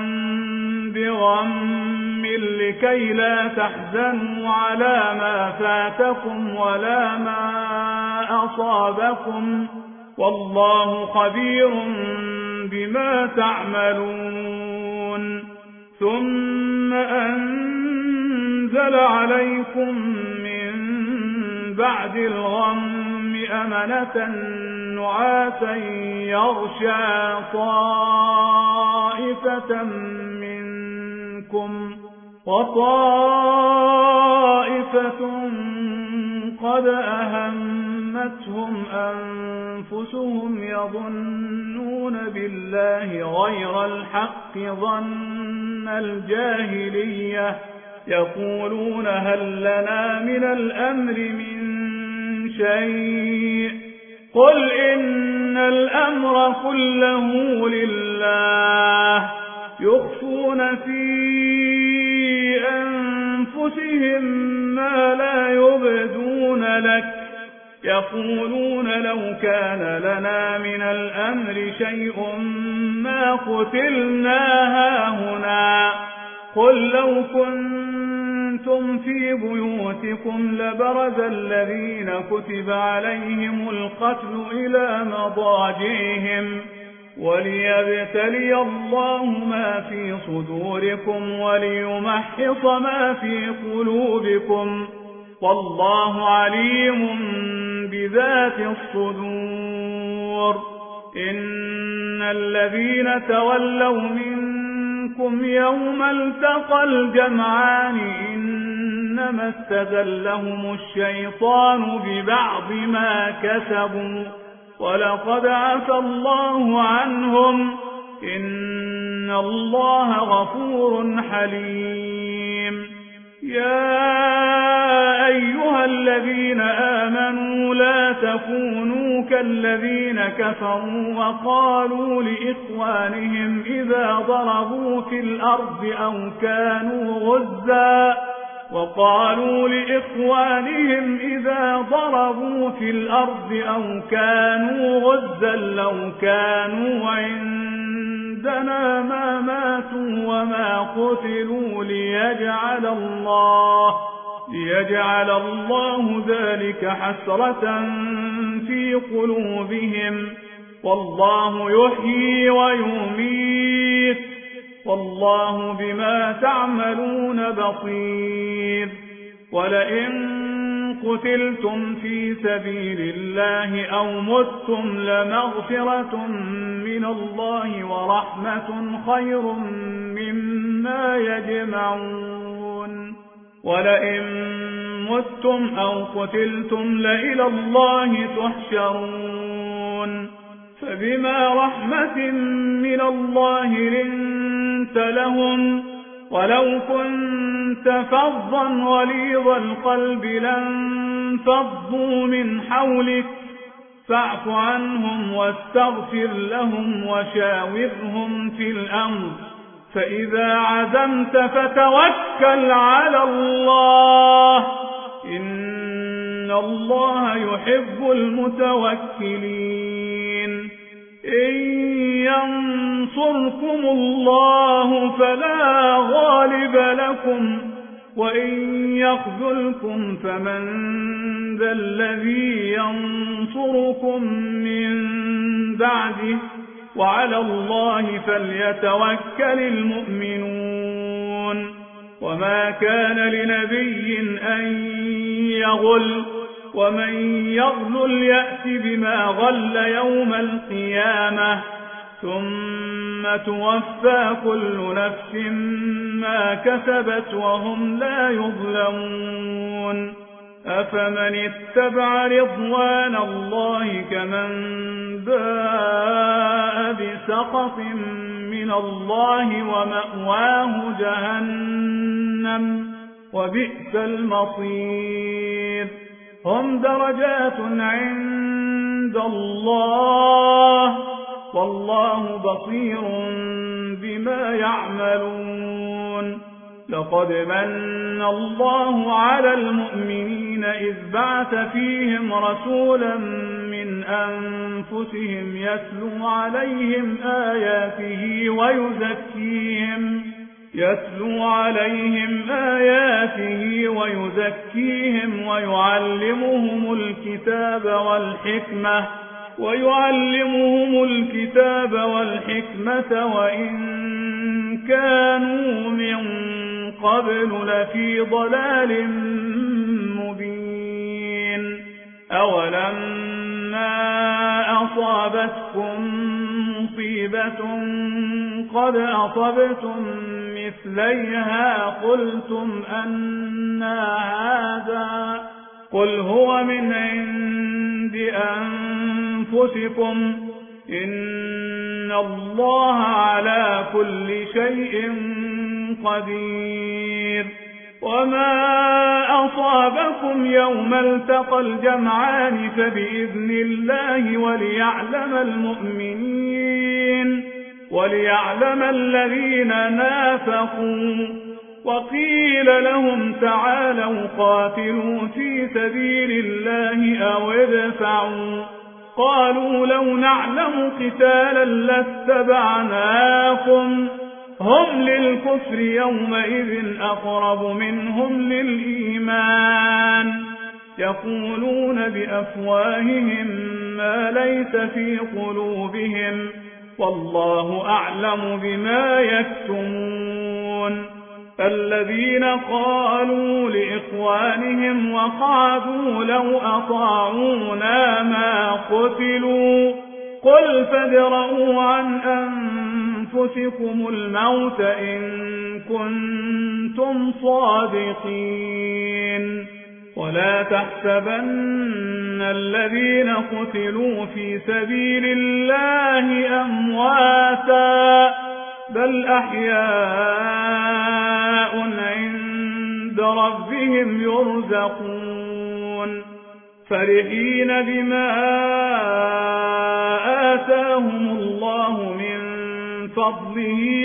بغم لكي لا تحزنوا على ما فاتكم ولا ما أصابكم والله خبير بما تعملون ثم أنزل عليكم من بعد الغم أمنة نعاسا يغشى طائفة منكم وطائفة قد أهمتهم أنفسهم يظنون بالله غير الحق ظن الجاهلية يقولون هل لنا من الأمر من شيء قل إن الأمر كله لله يخفون في أنفسهم ما لا يبدون لك يقولون لو كان لنا من الأمر شيء ما قتلنا هاهنا قل لو كنتم في بيوتكم لبرز الذين كتب عليهم القتل إلى مضاجعهم وليبتلي الله ما في صدوركم وليمحص ما في قلوبكم والله عليم بذات الصدور إن الذين تولوا منكم يوم التقى الجمعان إنما استزلهم الشيطان ببعض ما كسبوا ولقد عفى الله عنهم إن الله غفور حليم يا أيها الذين آمنوا لا تكونوا كالذين كفروا وقالوا لإخوانهم إذا ضربوا في الأرض أو كانوا غزا لو كانوا عندنا ما ماتوا وما قتلوا ليجعل الله ذلك حسرة في قلوبهم والله يحيي ويميت والله بما تعملون بصير ولئن قتلتم في سبيل الله أو متم لمغفرة من الله ورحمة خير مما يجمعون ولئن متم أو قتلتم لإلى الله تحشرون فبما رحمة من الله لنت لهم ولو كنت فظا غليظ القلب لانفضوا من حولك فاعف عنهم واستغفر لهم وشاورهم في الأمر فإذا عزمت فتوكل على الله إن الله يحب المتوكلين إن ينصركم الله فلا غالب لكم وإن يخذلكم فمن ذا الذي ينصركم من بعده وعلى الله فليتوكل المؤمنون وما كان لنبي أن يغل ومن يغل يأت بما غل يوم القيامة ثم توفى كل نفس ما كسبت وهم لا يظلمون أفمن اتبع رضوان الله كمن باء بسخط من الله ومأواه جهنم وبئس المصير هم درجات عند الله والله بصير بما يعملون لقد من الله على المؤمنين إذ بعث فيهم رسولا من أنفسهم يتلو عليهم آياته ويزكيهم ويعلمهم الكتاب والحكمة وإن كانوا من قبل لفي ضلال مبين أولما أصابتكم مصيبة قد أصبتم مثليها قلتم أنى هذا قل هو من عند أنفسكم إن الله على كل شيء قدير وما أصابكم يوم التقى الجمعان فبإذن الله وليعلم الذين نافقوا وقيل لهم تعالوا قاتلوا في سبيل الله أو ادفعوا قالوا لو نعلم قتالا لاتبعناكم هم للكفر يومئذ أقرب منهم للإيمان يقولون بأفواههم ما ليس في قلوبهم والله أعلم بما يكتمون الذين قالوا لإخوانهم وقعدوا لو أطاعونا ما قتلوا قل فادرءوا عن أنفسكم الموت إن كنتم صادقين ولا تحسبن الذين قتلوا في سبيل الله أمواتا بل أحياء عند ربهم يرزقون فرحين بما آتاهم الله من فضله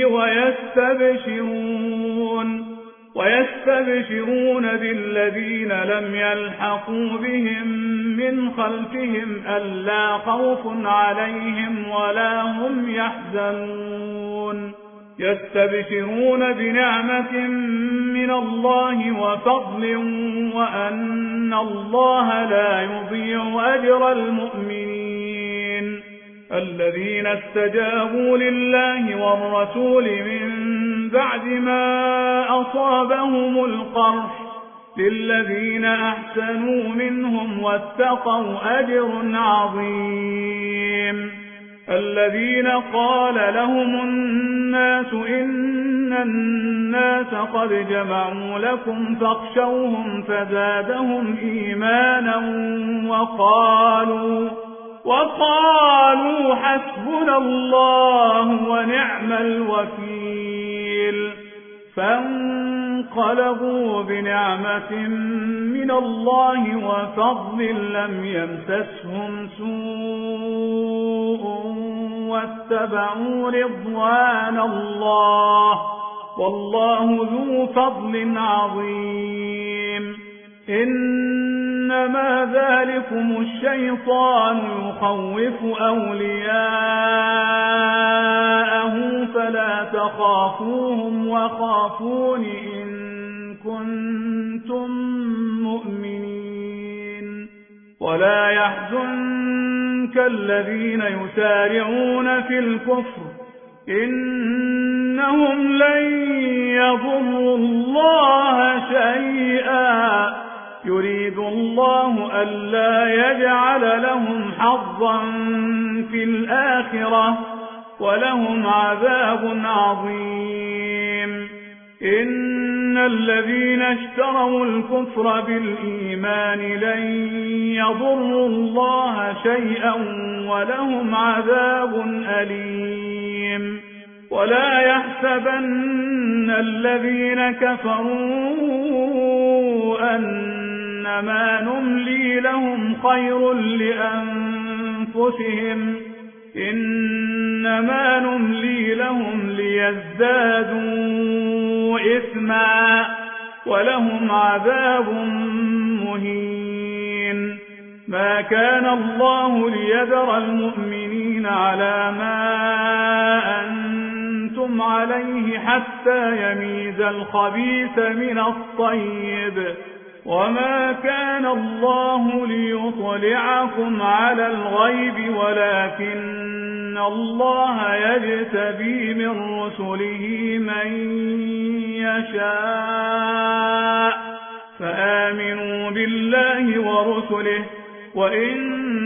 ويستبشرون بالذين لم يلحقوا بهم من خلفهم ألا خوف عليهم ولا هم يحزنون يستبشرون بنعمة من الله وفضل وأن الله لا يضيع أجر المؤمنين الذين استجابوا لله والرسول من بعد ما أصابهم القرح للذين أحسنوا منهم واتقوا أجر عظيم الذين قال لهم الناس إن الناس قد جمعوا لكم فاخشوهم فزادهم إيمانا وقالوا حسبنا الله ونعم الوكيل فانقلبوا بنعمة من الله وفضل لم يمسسهم سوء واتبعوا رضوان الله والله ذو فضل عظيم إنما ذلكم الشيطان يخوف أولياءه فلا تخافوهم وخافون إن كنتم مؤمنين ولا يحزنك الذين يسارعون في الكفر إنهم لن يضروا الله شيئا يريد الله ألا يجعل لهم حظا في الآخرة ولهم عذاب عظيم. إن الذين اشتروا الكفر بالإيمان لن يضروا الله شيئا ولهم عذاب أليم. ولا يحسبن الذين كفروا أنما نملي لهم خير لأنفسهم إنما نملي لهم ليزدادوا إثما ولهم عذاب مهين. ما كان الله ليذر المؤمنين على ما أنتم عليه حتى يميز الخبيث من الطيب وما كان الله ليطلعكم على الغيب ولكن الله يجتبي من رسله من يشاء فآمنوا بالله ورسله وإن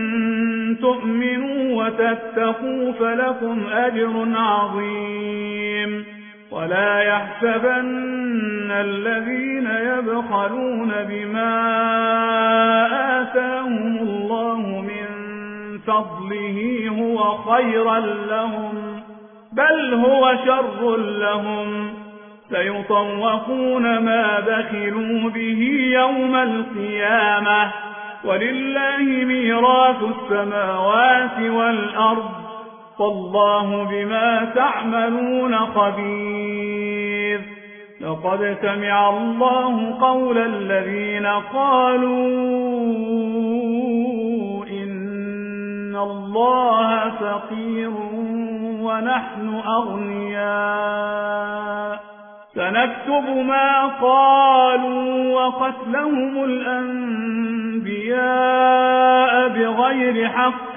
تؤمنوا وتتقوا فلكم أجر عظيم. ولا يحسبن الذين يبخلون بما آتاهم الله من فضله هو خيرا لهم بل هو شر لهم سيطوقون ما بخلوا به يوم القيامة ولله ميراث السماوات والأرض والله بما تعملون خبير. لقد سمع الله قول الذين قالوا إن الله فقير ونحن أغنياء سنكتب ما قالوا وقتلهم الأنبياء بغير حق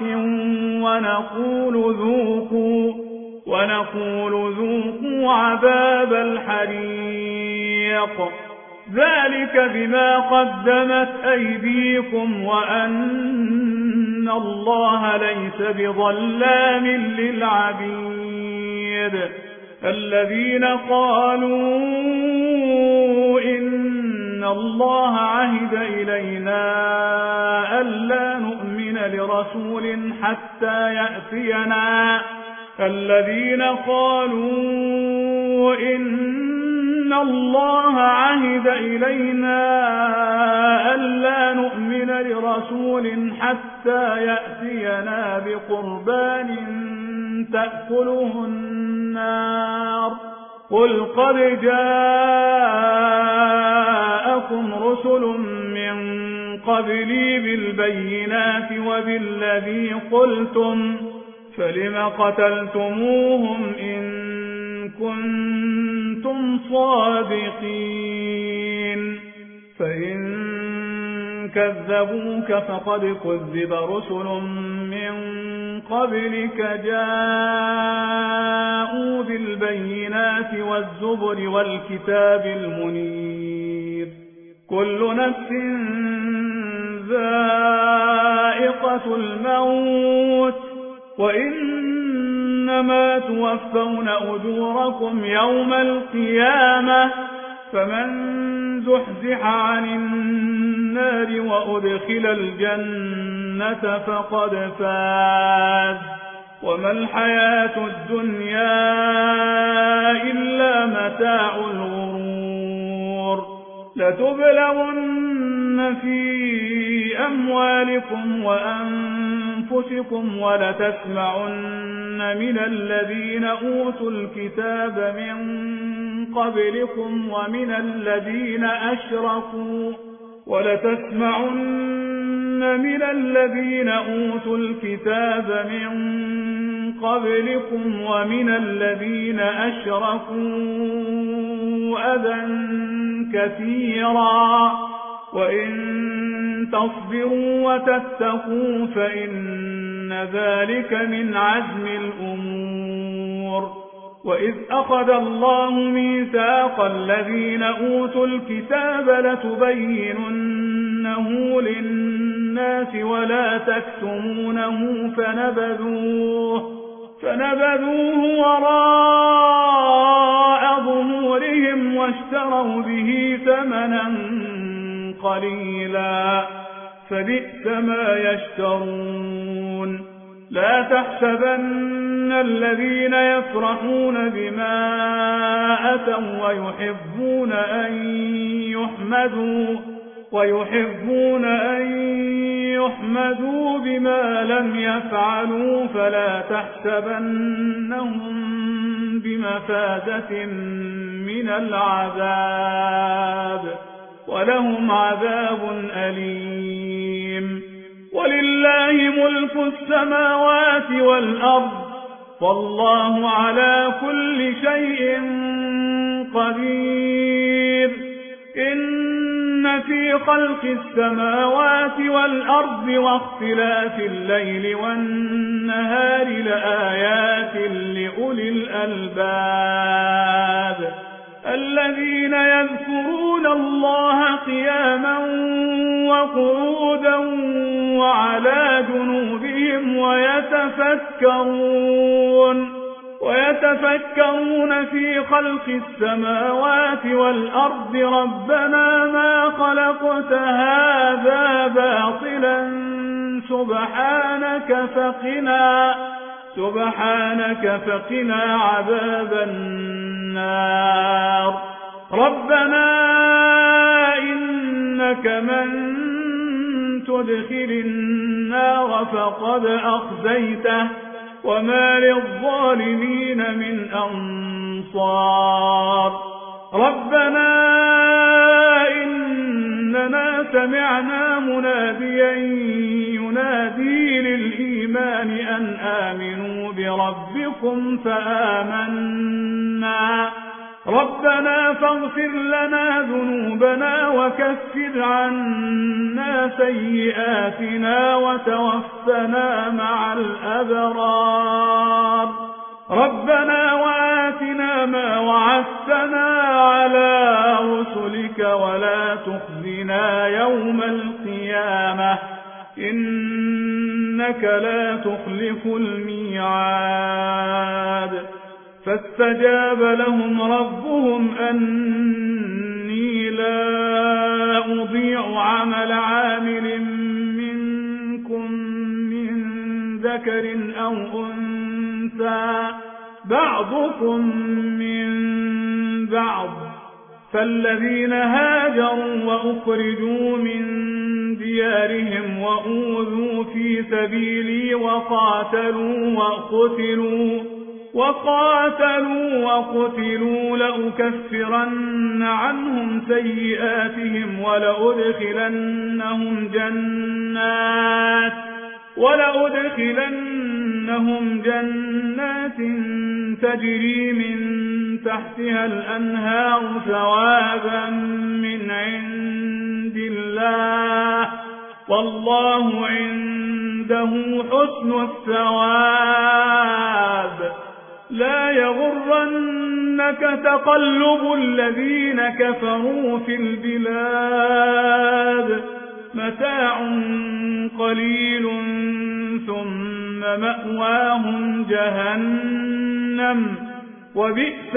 ونقول ذوقوا عذاب الحريق ذلك بما قدمت أيديكم وأن الله ليس بظلام للعبيد. الذين قالوا إن الله عهد إلينا ألا نؤمن لرسول حتى يأتينا الذين قالوا إن الله عهد إلينا ألا نؤمن لرسول حتى يأتينا بقربان تأكله النار قل قد جاءكم رسل من قبلي بالبينات وبالذي قلتم فلم قتلتموهم إن كنتم صادقين فإن كذبوك فقد كذب رسل من قبلك جاءوا بالبينات والزبر والكتاب المنير كل نفس ذائقة الموت وإنما توفون أجوركم يوم القيامة فمن زحزح عن النار وأدخل الجنة فقد فاز وما الحياة الدنيا إلا متاع الغرور لتبلغن في أموالكم وأنفسكم ولتسمعن من الذين أوتوا الكتاب من قبلكم ومن الذين أشركوا ولتسمعن من الذين أوتوا الكتاب من قبلكم ومن الذين أشركوا أذى كثيرا وإن تصبروا وتتقوا فإن ذلك من عزم الأمور وإذ أخذ الله ميثاق الذين أوتوا الكتاب لتبيننه للناس ولا تكتمونه فنبذوه وراء ظهورهم واشتروا به ثمنا قليلا فبئس ما يشترون لا تحسبن الذين يفرحون بما أتوا ويحبون أن يحمدوا بما لم يفعلوا فلا تحسبنهم بمفازة من العذاب ولهم عذاب أليم ولله ملك السماوات والأرض والله على كل شيء قدير إن في خلق السماوات والأرض واختلاف الليل والنهار لآيات لأولي الألباب الذين يذكرون الله قياما وقعودا وعلى جنوبهم ويتفكرون في خلق السماوات والأرض ربنا ما خلقت هذا باطلا سبحانك فقنا عذاب النار ربنا إنك من تدخل النار فقد أخزيته وما للظالمين من أنصار ربنا إننا سمعنا مناديا ينادي للإيمان أن آمنوا بربكم فآمنا ربنا فاغفر لنا ذنوبنا وكفر عنا سيئاتنا وتوفنا مع الأبرار ربنا وآتنا ما وعدتنا على رسلك ولا تخزنا يوم القيامة إنك لا تخلف الميعاد فاستجاب لهم ربهم أني لا أضيع عمل عامل منكم من ذكر أو أنثى بعضكم من بعض فالذين هاجروا وأخرجوا من ديارهم وأوذوا في سبيلي وقاتلوا لأكفرن عنهم سيئاتهم ولأدخلنهم جنات تجري من تحتها الأنهار ثوابا من عند الله والله عنده حسن الثواب لا يغرنك تقلب الذين كفروا في البلاد متاع قليل ثم مأواهم جهنم وبئس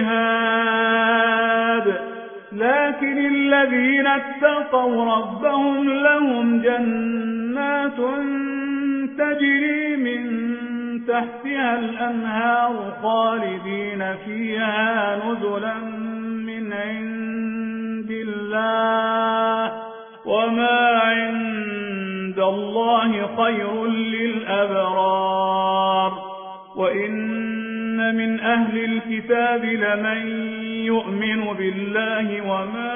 المهاد لكن الذين اتقوا ربهم لهم جنات تجري من تحتها الأنهار خالدين فيها نزلا من عند الله وما عند الله خير للأبرار وإن من أهل الكتاب لمن يؤمن بالله وما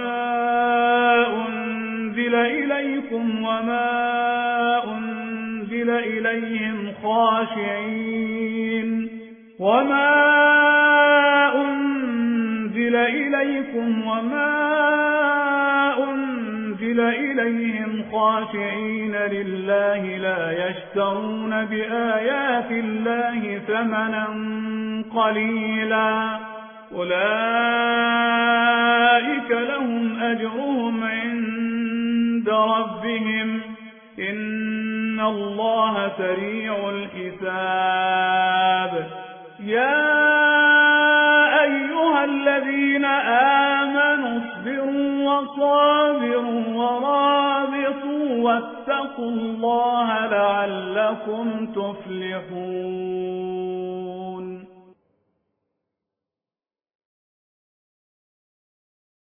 أنزل إليكم وما أنزل إليهم خاشعين لله لا يشترون بآيات الله ثمنا قليلا أولئك لهم أجرهم عند ربهم إن الله سريع الحساب يا أيها الذين آمنوا اصبروا وصابروا ورابطوا واتقوا الله لعلكم تفلحون